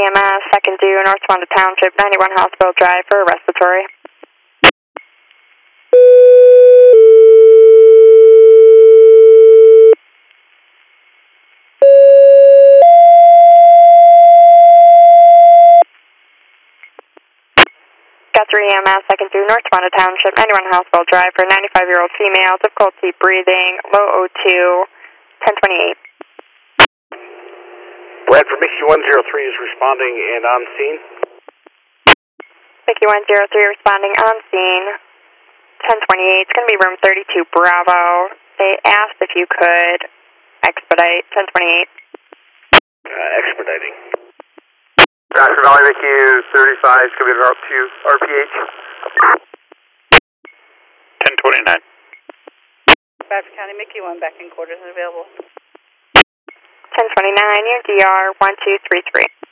EMS, second due, North Wanda Township, 91 Hospital Drive for a respiratory. Got 3 EMS, second due, North Wanda Township, 91 Hospital Drive for a 95-year-old female, difficulty breathing, low O2, 1028. Bradford, Mickey 103 is responding and on scene. Mickey 103 responding on scene. 1028, it's going to be room 32 Bravo. They asked if you could expedite. 1028. Expediting. Bradford Valley, Mickey 35 is going to be route to RPH. 1029. Bradford County, Mickey 1 back in quarters and available. 1029, your DR 1233.